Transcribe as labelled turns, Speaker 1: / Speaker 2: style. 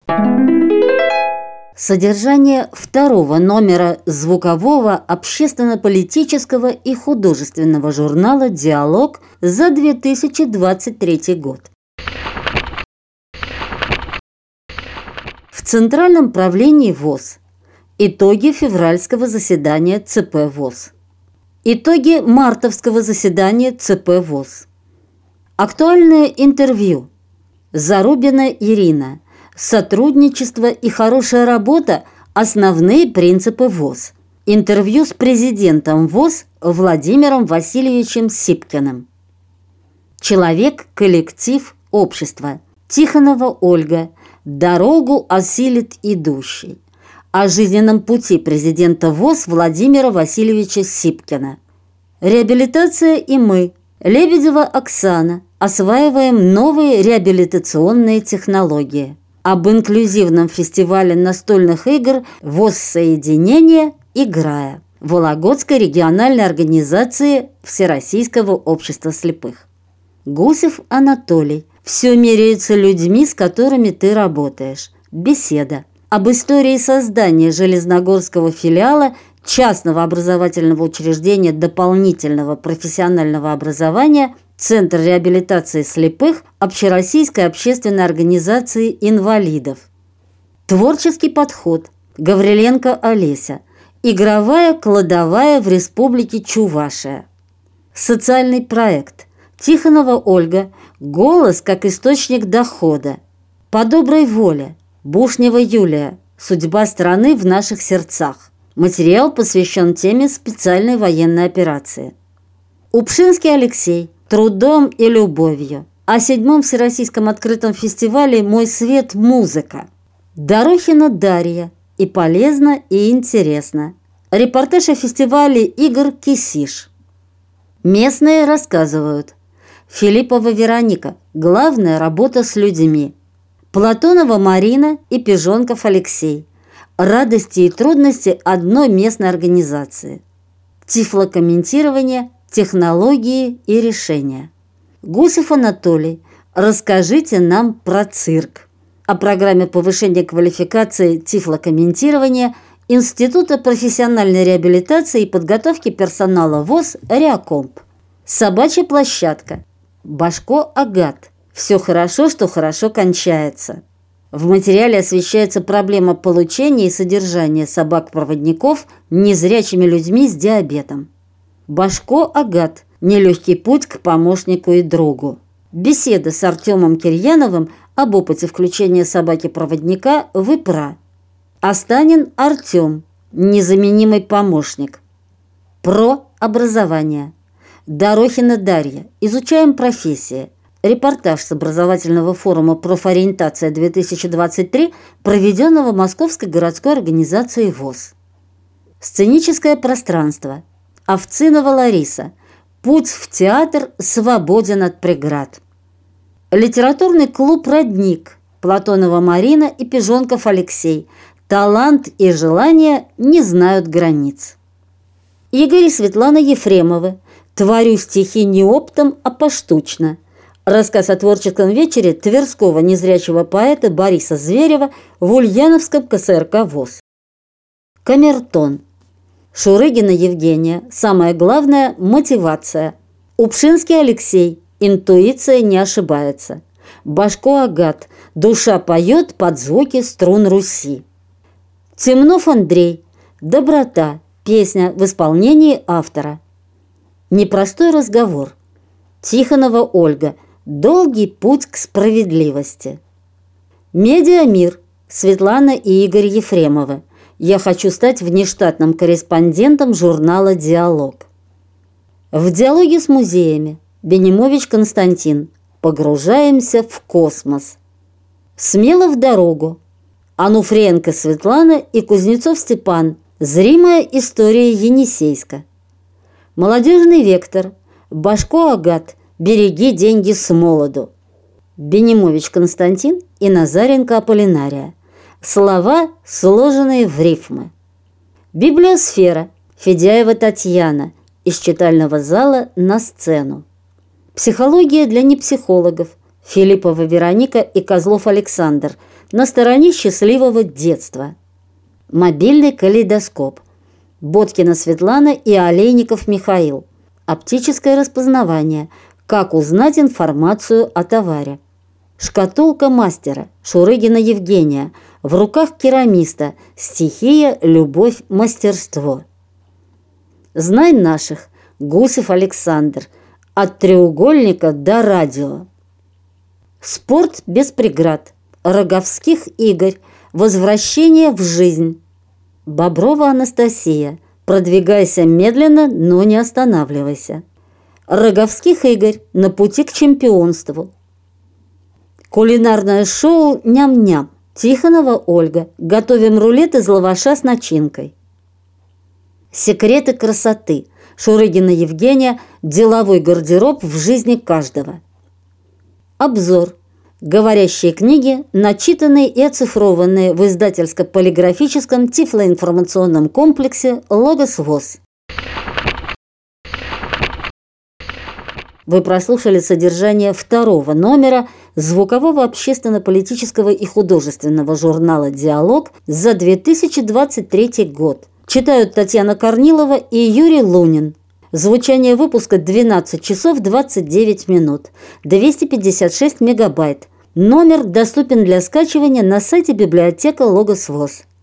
Speaker 1: Содержание второго номера звукового, общественно-политического и художественного журнала «Диалог» за 2023 год. В Центральном правлении ВОС. Итоги февральского заседания ЦП ВОС. Итоги мартовского заседания ЦП ВОС. Актуальное интервью. Зарубина Ирина. Сотрудничество и хорошая работа – основные принципы ВОС. Интервью с президентом ВОС Владимиром Васильевичем Сипкиным. Человек, коллектив, общество. Тихонова Ольга. Дорогу осилит идущий. О жизненном пути президента ВОС Владимира Васильевича Сипкина. Реабилитация и мы. Лебедева Оксана. Осваиваем новые реабилитационные технологии. Об инклюзивном фестивале настольных игр ВОС «Соединение. Играя» Вологодской региональной организации Всероссийского общества слепых. Гусев Анатолий. Все меряется людьми, с которыми ты работаешь. Беседа. Об истории создания Железногорского филиала частного образовательного учреждения дополнительного профессионального образования Центр реабилитации слепых Общероссийской общественной организации инвалидов. Творческий подход. Гавриленко Олеся. Игровая кладовая в Республике Чувашия. Социальный проект. Тихонова Ольга. Голос как источник дохода. По доброй воле. Бушнева Юлия. Судьба страны в наших сердцах. Материал посвящен теме специальной военной операции. Упшинский Алексей. Трудом и любовью. О 7-м Всероссийском открытом фестивале «Мой свет. Музыка». Дорохина Дарья. И полезно, и интересно. Репортаж о фестивале игр «Кисиш». Местные рассказывают. Филиппова Вероника. Главная работа с людьми. Платонова Марина и Пижонков Алексей. Радости и трудности одной местной организации. Тифлокомментирование. Технологии и решения. Гусев Анатолий. Расскажите нам про цирк. О программе повышения квалификации тифлокомментирования Института профессиональной реабилитации и подготовки персонала ВОС «Реакомп». Собачья площадка. Башко Агат. Все хорошо, что хорошо кончается. В материале освещается проблема получения и содержания собак-проводников незрячими людьми с диабетом. Башко Агат. Нелегкий путь к помощнику и другу. Беседа с Артемом Кирьяновым об опыте включения собаки-проводника в ИПРА. Останин Артем. Незаменимый помощник. Про образование. Дорохина Дарья. Изучаем профессии. Репортаж с образовательного форума «Профориентация-2023», проведенного Московской городской организацией ВОС. Сценическое пространство. Овцинова Лариса. Путь в театр свободен от преград. Литературный клуб «Родник». Платонова Марина и Пижонков Алексей. Талант и желание не знают границ. Игорь и Светлана Ефремовы. Творю стихи не оптом, а поштучно. Рассказ о творческом вечере тверского незрячего поэта Бориса Зверева в Ульяновском КСРК ВОС. Камертон. Шурыгина Евгения. Самое главное – мотивация. Упшинский Алексей. Интуиция не ошибается. Башко Агат. Душа поет под звуки струн Руси. Темнов Андрей. Доброта. Песня в исполнении автора. Непростой разговор. Тихонова Ольга. Долгий путь к справедливости. Медиамир. Светлана и Игорь Ефремовы. Я хочу стать внештатным корреспондентом журнала «Диалог». В диалоге с музеями. Бенимович Константин. Погружаемся в космос. Смело в дорогу. Ануфриенко Светлана и Кузнецов Степан. Зримая история Енисейска. Молодежный вектор. Башко Агат. Береги деньги с молоду. Бенимович Константин и Назаренко Аполлинария. Слова, сложенные в рифмы. Библиосфера. Федяева Татьяна. Из читального зала на сцену. Психология для непсихологов. Филиппова Вероника и Козлов Александр. на стороне счастливого детства. Мобильный калейдоскоп. Боткина Светлана и Олейников Михаил. Оптическое распознавание. Как узнать информацию о товаре. Шкатулка мастера. Шурыгина Евгения. В руках керамиста. Стихия, любовь, мастерство. Знай наших. Гусев Александр. От треугольника до радио. Спорт без преград. Роговских Игорь. Возвращение в жизнь. Боброва Анастасия. Продвигайся медленно, но не останавливайся. Роговских Игорь. На пути к чемпионству. Кулинарное шоу «Ням-ням». Тихонова Ольга. Готовим рулет из лаваша с начинкой. Секреты красоты. Шурыгина Евгения. Деловой гардероб в жизни каждого. Обзор. Говорящие книги, начитанные и оцифрованные в издательско-полиграфическом тифлоинформационном комплексе «Логос ВОС». Вы прослушали содержание второго номера звукового общественно-политического и художественного журнала «Диалог» за 2023 год. Читают Татьяна Корнилова и Юрий Лунин. Звучание выпуска 12 часов 29 минут, 256 мегабайт. Номер доступен для скачивания на сайте библиотека Логос ВОС.